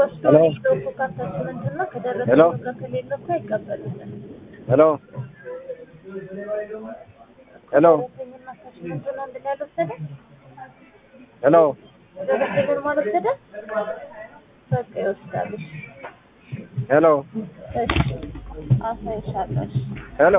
Hello. Hello. Hello. Hello. Hello. Hello. Hello.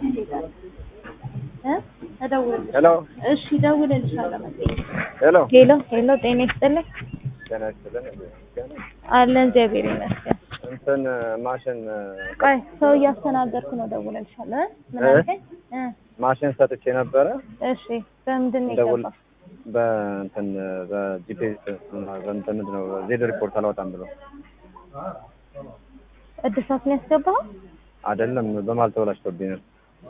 Hello. እሺ ደውልልሻለሁ መሰለኝ። Hello. ሄሎ ጤና ይስጥልኝ። ጤና ይስጥልኝ። አለን እግዚአብሔር ይመስገን። እንትን ማሽን ቆይ ሰው እያስተናገድኩ ነው ደውልልሻለሁ። ምን አልከኝ? ማሽን ሰጥቼ ነበረ። እሺ በምንድን ነው ደውል የገባው? በእንትን በጂፒኤስ በእንትን ምንድን ነው ዜድ ሪፖርት አላወጣም ብሎ እድሳት ነው ያስገባው? አይደለም በማል ተበላሽቶብኝ ነው።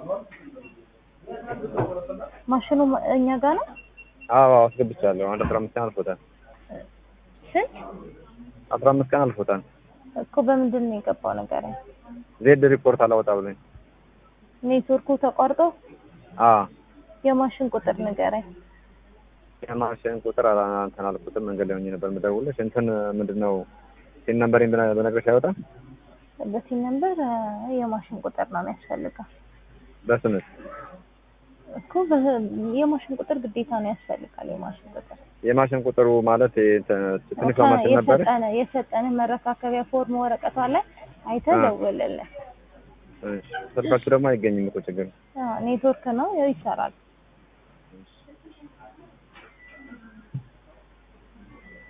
ማሽኑ እኛ ጋር ነው? አዎ አስገብቻለሁ። አንድ 15 ቀን አልፎታል። ስንት? 15 ቀን አልፎታል እኮ በምንድን ነው የገባው ነገር? ዜድ ሪፖርት አላወጣ ብሎኝ። ኔትወርኩ ተቋርጦ? አዎ የማሽን ቁጥር ንገረኝ። የማሽን ቁጥር እንትን አልኩትም። መንገድ ላይ ሆኜ ነበር የምደውልልሽ። እንትን ምንድነው ሲን ነምበሬን በነግረሽ አይወጣም? በሲን ነምበር የማሽን ቁጥር ነው የሚያስፈልገው በስምት እኮ የማሽን ቁጥር ግዴታ ነው ያስፈልጋል። የማሽን ቁጥሩ ማለት ትንሿ ማሽን ነበር የሰጠነ መረካከቢያ ፎርም ወረቀቷ ላይ አይተህ ደውልልኝ። እሺ ስልካችሁ ደግሞ አይገኝም እኮ ችግር። ኔትወርክ ነው ይሰራል።